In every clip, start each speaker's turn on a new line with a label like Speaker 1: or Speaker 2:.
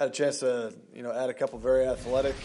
Speaker 1: had a chance to, add a couple very athletic,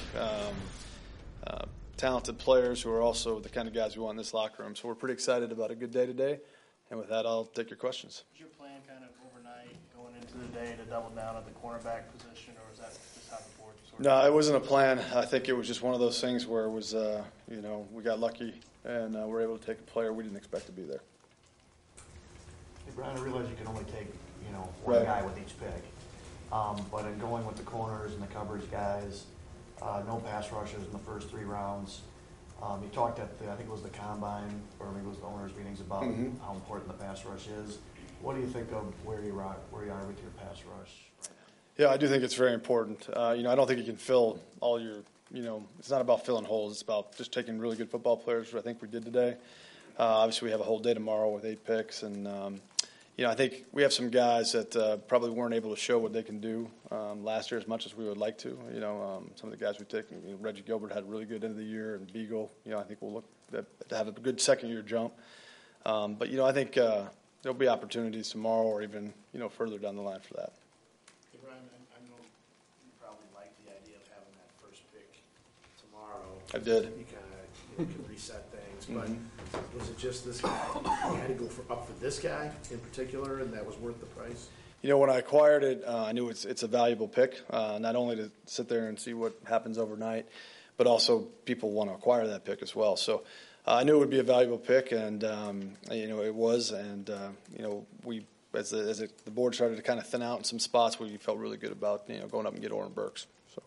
Speaker 1: talented players who are also the kind of guys we want in this locker room. So we're pretty excited about a good day today. And with that, I'll take your questions.
Speaker 2: Was your plan kind of overnight going into the day to double down at the cornerback position, or was that just how the board sort of?
Speaker 1: No, it wasn't a plan. I think it was just one of those things where it was, we got lucky and we're able to take a player we didn't expect to be there.
Speaker 3: Hey, Brian, I realize you can only take, one guy with each pick. But in going with the corners and the coverage guys, no pass rushes in the first 3 rounds. You talked at I think it was the combine, or maybe it was the owners' meetings about how important the pass rush is. What do you think of where you are with your pass rush?
Speaker 1: Yeah, I do think it's very important. I don't think you can fill all your, it's not about filling holes. It's about just taking really good football players, which I think we did today. Obviously, we have a whole day tomorrow with 8 picks, and I think we have some guys that probably weren't able to show what they can do last year as much as we would like to. Some of the guys we've taken, Reggie Gilbert had a really good end of the year, and Beagle, I think we'll look to have a good second-year jump. But I think there'll be opportunities tomorrow or even, further down the line for that.
Speaker 4: Hey, Brian, I know you probably like the idea of having that first pick tomorrow.
Speaker 1: I did.
Speaker 4: You kind of can reset things, but was it just this guy? You had to go up for this guy in particular, and that was worth the price?
Speaker 1: When I acquired it, I knew it's a valuable pick, not only to sit there and see what happens overnight, but also people want to acquire that pick as well. So I knew it would be a valuable pick, and it was. And we, as the board started to kind of thin out in some spots, we felt really good about going up and get Oren Burks. So.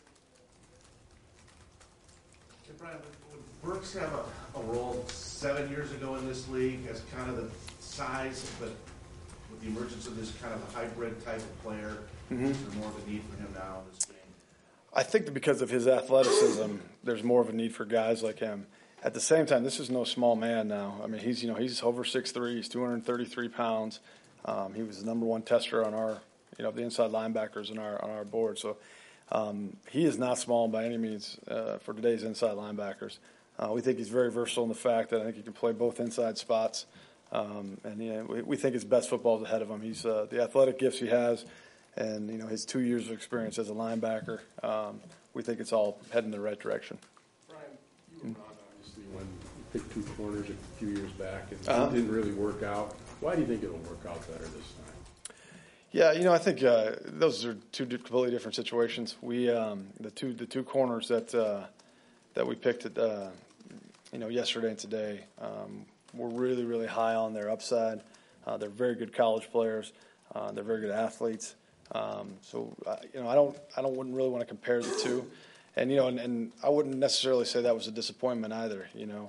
Speaker 5: Hey, Brian, would Burks have a role 7 years ago in this league as kind of the size, but with the emergence of this kind of a hybrid type of player, is there more of a need for him now in this game?
Speaker 1: I think that because of his athleticism, there's more of a need for guys like him. At the same time, this is no small man now. I mean, he's over 6'3", he's 233 pounds. He was the number 1 tester on our, the inside linebackers on our board. So he is not small by any means for today's inside linebackers. We think he's very versatile in the fact that I think he can play both inside spots. And we think his best football is ahead of him. He's the athletic gifts he has, and his 2 years of experience as a linebacker. We think it's all heading in the right direction.
Speaker 6: Brian, you were on obviously when you picked 2 corners a few years back, and it didn't really work out. Why do you think it'll work out better this time?
Speaker 1: Yeah, I think those are 2 completely different situations. We the two corners that we picked at yesterday and today. We're really, really high on their upside. They're very good college players. They're very good athletes. So I wouldn't really want to compare the 2, and I wouldn't necessarily say that was a disappointment either.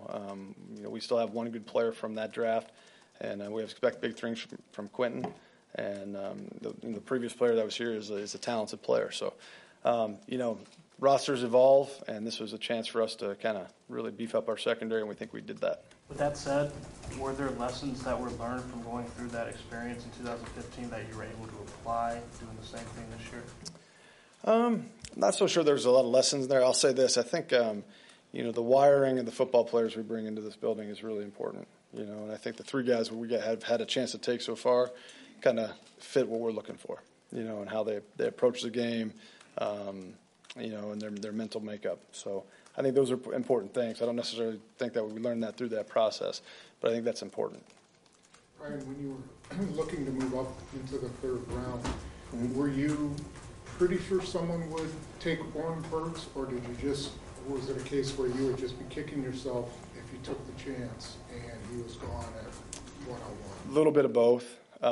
Speaker 1: We still have one good player from that draft, and we expect big things from Quentin. And the previous player that was here is a talented player. So rosters evolve, and this was a chance for us to kind of really beef up our secondary, and we think we did that.
Speaker 2: With that said, were there lessons that were learned from going through that experience in 2015 that you were able to apply doing the same thing this year?
Speaker 1: I'm not so sure there's a lot of lessons there. I'll say this. I think, the wiring and the football players we bring into this building is really important. And I think the 3 guys we have had a chance to take so far kind of fit what we're looking for, and how they approach the game, and their mental makeup. So I think those are important things. I don't necessarily think that we learned that through that process, but I think that's important.
Speaker 7: Brian, when you were looking to move up into the 3rd round, were you pretty sure someone would take Oren Burks, or was it a case where you would just be kicking yourself if you took the chance and he was gone at 101?
Speaker 1: A little bit of both.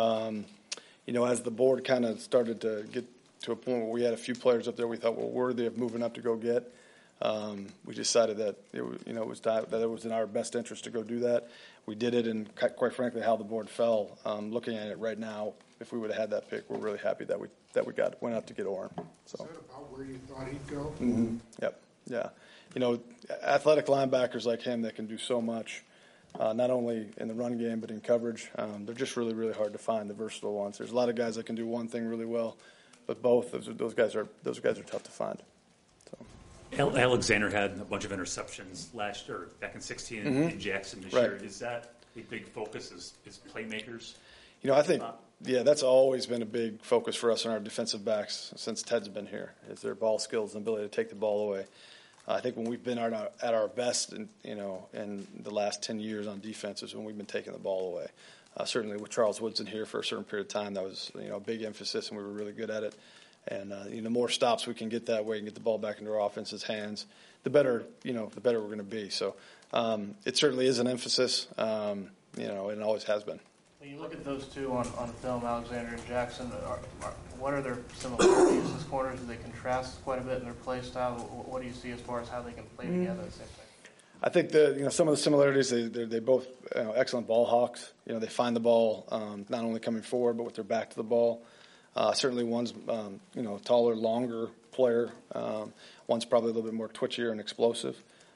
Speaker 1: As the board kind of started to get to a point where we had a few players up there we thought were worthy of moving up to go get, we decided that it was in our best interest to go do that. We did it, and quite frankly, how the board fell. Looking at it right now, if we would have had that pick, we're really happy that we went up to get Oren. So.
Speaker 7: Is that about where you thought he'd go?
Speaker 1: Yep. Yeah. Athletic linebackers like him that can do so much, not only in the run game but in coverage. They're just really, really hard to find, the versatile ones. There's a lot of guys that can do one thing really well, but both those guys are tough to find. So.
Speaker 8: Alexander had a bunch of interceptions last year, back in 2016 in Jackson this year. Is that a big focus? Is playmakers?
Speaker 1: I think Yeah, that's always been a big focus for us on our defensive backs since Ted's been here, is their ball skills and ability to take the ball away. I think when we've been at our best, in the last 10 years on defense is when we've been taking the ball away. Certainly with Charles Woodson here for a certain period of time, that was a big emphasis, and we were really good at it. And the more stops we can get that way and get the ball back into our offense's hands, the better we're going to be. So it certainly is an emphasis, and it always has been.
Speaker 2: When you look at those two on film, Alexander and Jackson, what are their similarities as corners? Do they contrast quite a bit in their play style? What do you see as far as how they can play together? Same thing.
Speaker 1: I think some of the similarities, they both excellent ball hawks. They find the ball not only coming forward but with their back to the ball. Certainly one's a taller, longer player. One's probably a little bit more twitchier and explosive.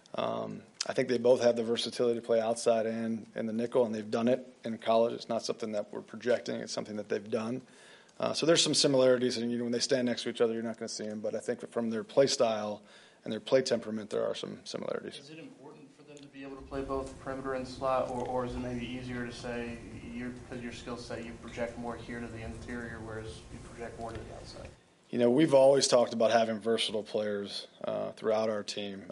Speaker 1: I think they both have the versatility to play outside and in the nickel, and they've done it in college. It's not something that we're projecting. It's something that they've done. So there's some similarities, and when they stand next to each other, you're not going to see them. But I think from their play style and their play temperament, there are some similarities.
Speaker 2: Is it important for them to be able to play both perimeter and slot, or is it maybe easier to say, because your skill set, you project more here to the interior, whereas you project more to the outside?
Speaker 1: We've always talked about having versatile players throughout our team.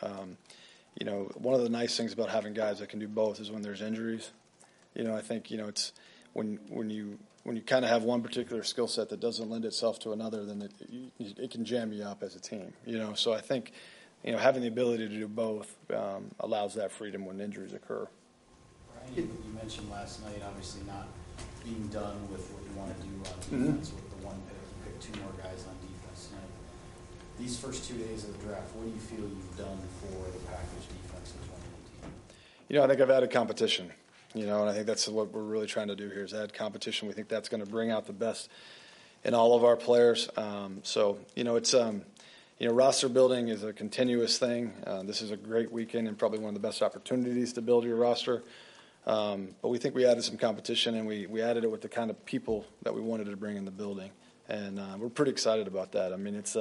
Speaker 1: One of the nice things about having guys that can do both is when there's injuries. I think it's when you kind of have one particular skill set that doesn't lend itself to another, then it can jam you up as a team. So I think having the ability to do both allows that freedom when injuries occur.
Speaker 9: Brian, you mentioned last night, obviously not being done with what you want to do on defense with the one pick. You picked two more guys on defense tonight. These first 2 days of the draft, what do you feel you've done for the package defense in 2018?
Speaker 1: I think I've added competition. And I think that's what we're really trying to do here is add competition. We think that's going to bring out the best in all of our players. It's roster building is a continuous thing. This is a great weekend and probably one of the best opportunities to build your roster. But we think we added some competition, and we added it with the kind of people that we wanted to bring in the building. And we're pretty excited about that. I mean, it's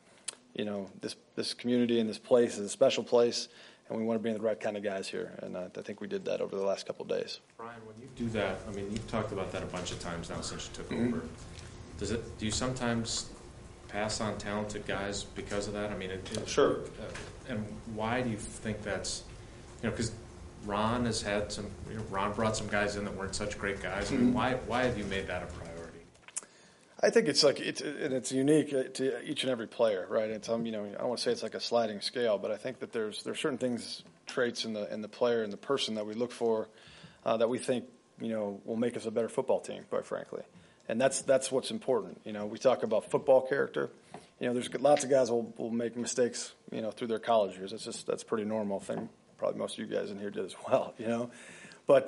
Speaker 1: this community and this place is a special place, and we want to bring the right kind of guys here. And I think we did that over the last couple of days.
Speaker 10: Brian, when you do that, I mean, you've talked about that a bunch of times now since you took over. Do you sometimes pass on talented guys because of that? I mean,
Speaker 1: sure.
Speaker 10: And why do you think that's? Because Ron has had some. Ron brought some guys in that weren't such great guys. I mean, why have you made that a priority?
Speaker 1: I think it's unique to each and every player, right? It's I don't want to say it's like a sliding scale, but I think that there's certain traits in the player and the person that we look for that we think will make us a better football team, quite frankly. And that's what's important. We talk about football character. There's lots of guys will make mistakes, through their college years. That's a pretty normal thing. Probably most of you guys in here did as well, But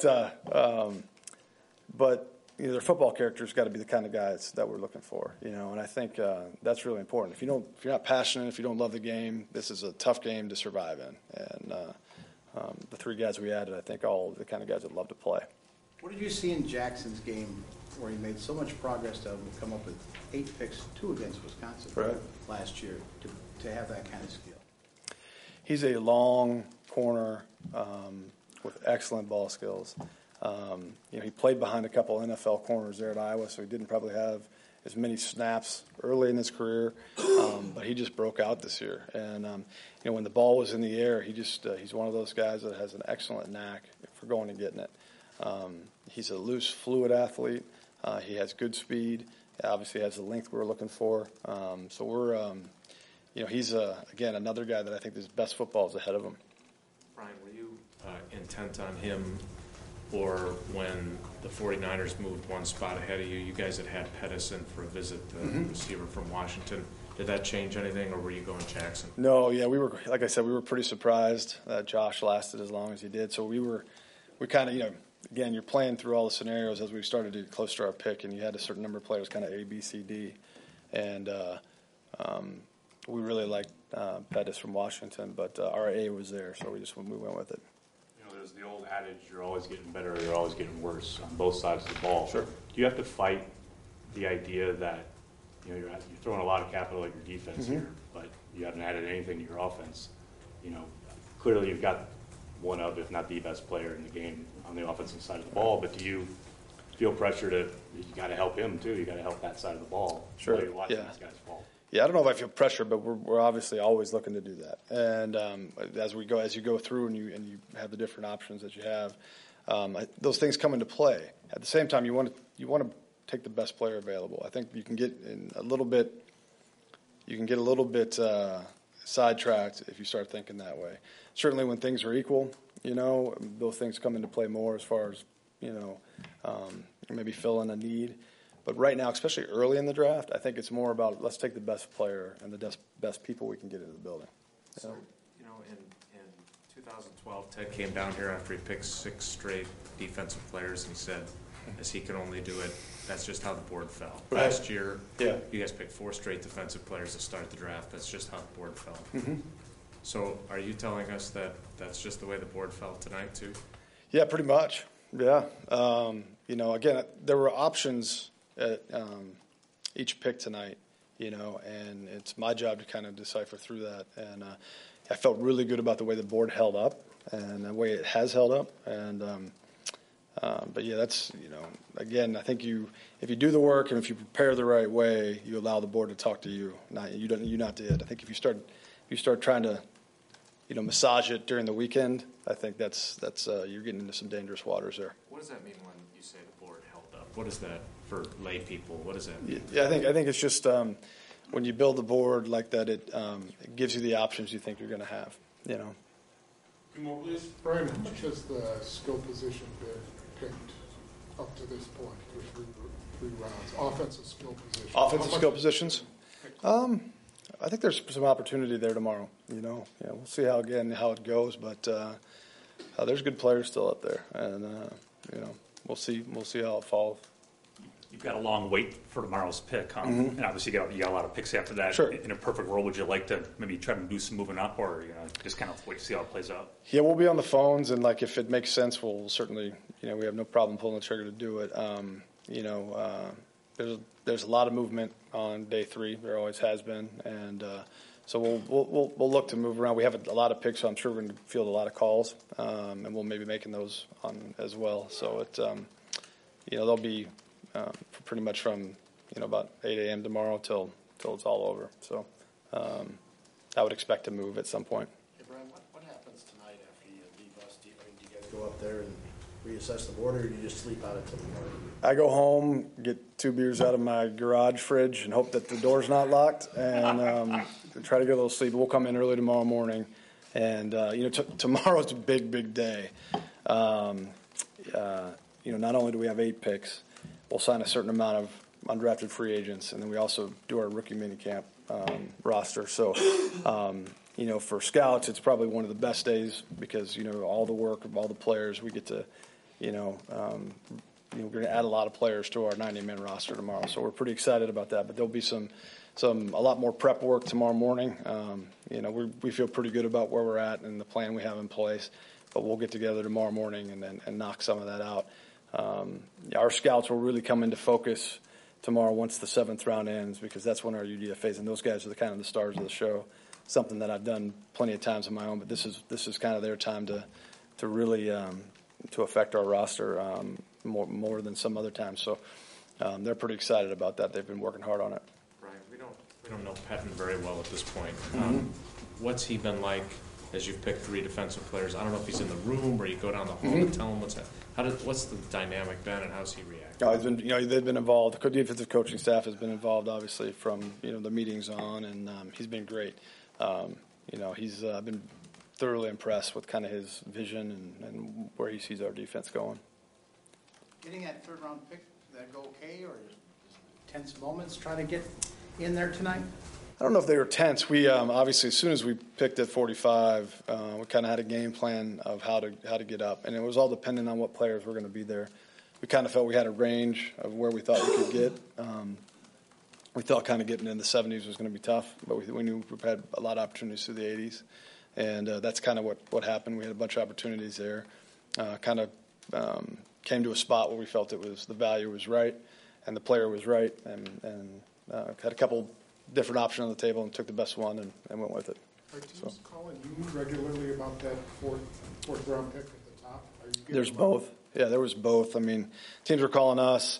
Speaker 1: their football character's got to be the kind of guys that we're looking for, And I think that's really important. If you're not passionate, if you don't love the game, this is a tough game to survive in. And the three guys we added, I think, all the kind of guys that love to play.
Speaker 11: What did you see in Jackson's game where he made so much progress to come up with 8 picks, 2 against Wisconsin last year, to have that kind of skill?
Speaker 1: He's a long corner with excellent ball skills. He played behind a couple NFL corners there at Iowa, so he didn't probably have as many snaps early in his career, but he just broke out this year. And when the ball was in the air, he's one of those guys that has an excellent knack for going and getting it. He's a loose, fluid athlete. He has good speed. Obviously has the length we're looking for. So we're, he's, again, another guy that I think his best football is ahead of him.
Speaker 10: Brian, were you intent on him, or when the 49ers moved one spot ahead of you, you guys had Pedersen for a visit, the receiver from Washington. Did that change anything, or were you going Jackson?
Speaker 1: No, yeah, we were, like I said, we were pretty surprised that Josh lasted as long as he did. So we kind of, again, you're playing through all the scenarios as we started to get close to our pick, and you had a certain number of players, kind of A, B, C, D. And we really liked Pettis from Washington, but our A was there, so we went with it.
Speaker 12: There's the old adage, you're always getting better or you're always getting worse on both sides of the ball.
Speaker 1: Sure.
Speaker 12: Do you have to fight the idea that you're throwing a lot of capital at your defense here, but you haven't added anything to your offense? Clearly you've got one of, if not the best player in the game on the offensive side of the ball, but do you feel pressure to, you got to help him too. You got to help that side of the ball.
Speaker 1: Sure.
Speaker 12: While you're watching
Speaker 1: Yeah.
Speaker 12: these guys fall.
Speaker 1: Yeah, I don't know if I feel pressure, but we're obviously always looking to do that. And as you go through and you have the different options that you have, those things come into play. At the same time, you want to take the best player available. I think you can get a little bit sidetracked if you start thinking that way. Certainly, when things are equal, those things come into play more as far as maybe filling a need. But right now, especially early in the draft, I think it's more about let's take the best player and the best people we can get into the building.
Speaker 10: So, in 2012, Ted came down here after he picked 6 straight defensive players, and he said, as he can only do it, that's just how the board fell.
Speaker 1: Right.
Speaker 10: Last year,
Speaker 1: Yeah.
Speaker 10: you guys picked 4 straight defensive players to start the draft. That's just how the board fell.
Speaker 1: Mm-hmm.
Speaker 10: So are you telling us that that's just the way the board fell tonight, too?
Speaker 1: Yeah, pretty much. Yeah. Again, there were options at each pick tonight, and it's my job to kind of decipher through that. And I felt really good about the way the board held up and the way it has held up. And but yeah, that's again, I think if you do the work and if you prepare the right way, you allow the board to talk to you. You not it. I think if you start trying to massage it during the weekend, I think that's you're getting into some dangerous waters there.
Speaker 10: What does that mean when you say the board held up? What is that for lay people? What does that mean?
Speaker 1: Yeah, I think it's just when you build the board like that, it gives you the options you think you're going to have.
Speaker 5: Two more, please.
Speaker 7: Brian, how much has the skill position been picked up to this point for three rounds? Offensive skill position.
Speaker 1: Offensive skill positions. I think there's some opportunity there tomorrow. We'll see how it goes, but there's good players still up there, and we'll see how it falls.
Speaker 8: You've got a long wait for tomorrow's pick,
Speaker 1: Mm-hmm.
Speaker 8: and obviously you got a lot of picks after that.
Speaker 1: Sure.
Speaker 8: In a perfect world, would you like to maybe try to do some moving up, or just kind of wait to see how it plays out?
Speaker 1: Yeah, we'll be on the phones, and if it makes sense, we'll certainly we have no problem pulling the trigger to do it. There's a lot of movement on day 3. There always has been, and so we'll look to move around. We have a lot of picks, so I'm sure we're going to field a lot of calls, and we'll maybe making those on as well. So they'll be pretty much from about 8 a.m. tomorrow till it's all over. So I would expect to move at some point.
Speaker 11: Hey, Brian, what happens tonight after you leave us? Do you guys go up there and reassess the board, or do you just sleep out until the morning?
Speaker 1: I go home, get 2 beers out of my garage fridge, and hope that the door's not locked, and try to get a little sleep. We'll come in early tomorrow morning, and tomorrow's a big day. Not only do we have 8 picks, we'll sign a certain amount of undrafted free agents, and then we also do our rookie minicamp roster. So, for scouts, it's probably one of the best days because all the work of all the players we get to. We're going to add a lot of players to our 90-man roster tomorrow, so we're pretty excited about that. But there'll be a lot more prep work tomorrow morning. We feel pretty good about where we're at and the plan we have in place. But we'll get together tomorrow morning and knock some of that out. Our scouts will really come into focus tomorrow once the 7th round ends because that's when our UDFAs and those guys are the stars of the show. Something that I've done plenty of times on my own, but this is kind of their time to really to affect our roster more than some other times. So they're pretty excited about that. They've been working hard on it.
Speaker 10: Brian, we don't know Petten very well at this point.
Speaker 1: Mm-hmm.
Speaker 10: What's he been like as you've picked 3 defensive players? I don't know if he's in the room or you go down the hall and tell him what's the dynamic been and how's he react?
Speaker 1: He's been, they've been involved. The defensive coaching staff has been involved, obviously, from the meetings on, and he's been great. He's been thoroughly impressed with kind of his vision and where he sees our defense going.
Speaker 11: Getting that 3rd round pick, did that go okay, or tense moments try to get in there tonight?
Speaker 1: I don't know if they were tense. We obviously, as soon as we picked at 45, we kind of had a game plan of how to get up, and it was all dependent on what players were going to be there. We kind of felt we had a range of where we thought we could get. We thought kind of getting in the 70s was going to be tough, but we knew we had a lot of opportunities through the 80s, and that's kind of what happened. We had a bunch of opportunities there. Came to a spot where we felt the value was right, and the player was right, and had a couple different options on the table and took the best one and went with it.
Speaker 7: Are teams calling you regularly about that fourth round pick at the top? Are you
Speaker 1: There's both. Yeah, there was both. I mean, teams were calling us,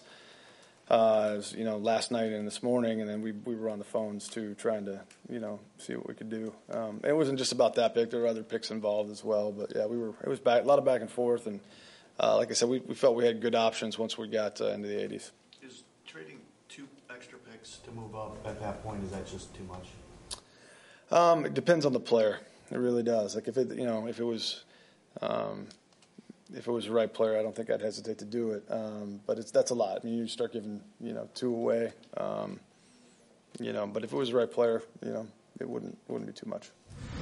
Speaker 1: last night and this morning, and then we were on the phones too, trying to, see what we could do. It wasn't just about that pick. There were other picks involved as well. But yeah, it was a lot of back and forth, and like I said, we felt we had good options once we got into the 80s.
Speaker 3: Is trading 2 extra picks to move up at that point, is that just too much?
Speaker 1: It depends on the player. It really does. Like if it was the right player, I don't think I'd hesitate to do it. But that's a lot. I mean, you start giving 2 away. But if it was the right player, it wouldn't be too much.